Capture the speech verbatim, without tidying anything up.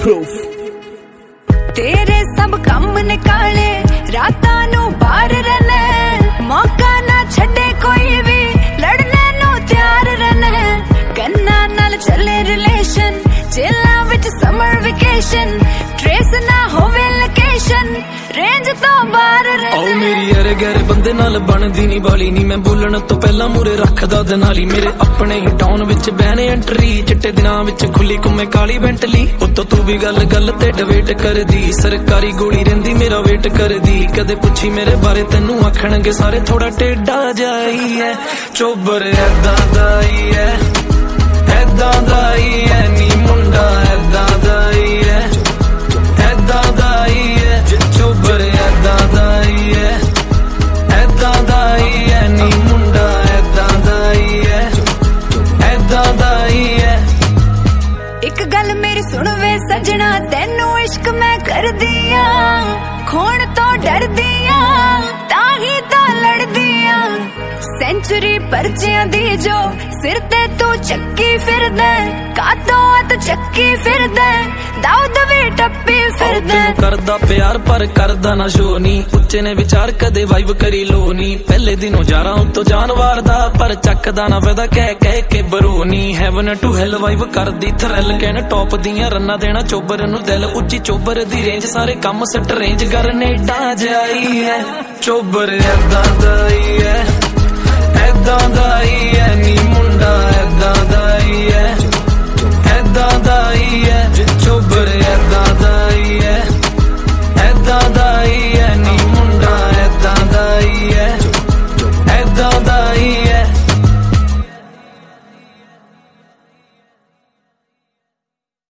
proof तेरे सब कम निकाले रातां नू बाहर रहना मौका ना छड़े कोई भी लड़ने नू तैयार रहना गन्ना नाल चले रिलेशन चेला विच समर वेकेशन ट्रेस ना होवे लोकेशन रेंज तो बाहर रहना ओ मेरी यार गैर बंदे नाल बनदी नी बाली नी मैं बोलण तो पहला मूरे रखदा दनाली मेरे अपने ही टाउन विच बहने एंट्री चिट्टे दिनां विच खुली घुमे काली बेंटली उत्तों तू भी गल गल ते डवेट करदी सरकारी गोली रहिंदी मेरा वेट करदी कदे पुछी मेरे बारे तैनू आखणगे सारे थोड़ा टेढ़ा जाई है चोबर ऐदां दा ही है ऐदां दा ही है नी मुंडा ऐदां दा ही है ऐदां दा ही है चोबर ऐदां दा ही है ऐदां दा ही है नी मुंडा ऐदां दा ही है ऐदां दा ही है एक गल मेरी सुन वे सजना तैनू इश्क मैं कर दिया खोण तो डर दिया ताही तो लड़ दिया सेंचुरी परचियां दी जो सिर ते तू चक्की फिरदा कातो हथ चक्की फिरदा दाऊद भी टप्पी फिरदा करदा प्यार पर करदा ना शो नी उच्चे ने विचार कदे वाइब करी लो नी पहले दिनों जारा उत्तो जानवर दा पर चकदा ना वदा कह कह के बरोनी हेवन टू हेल वाइब करदी थ्रिल कहन टॉप दियां रन्ना देना चोबर नु दिल उच्ची चोबर दी रेंज सारे कम सट रेंज गरनेडा जाई है चोबर ऐदां दा ही है ऐदां दा ही है नी मुंडा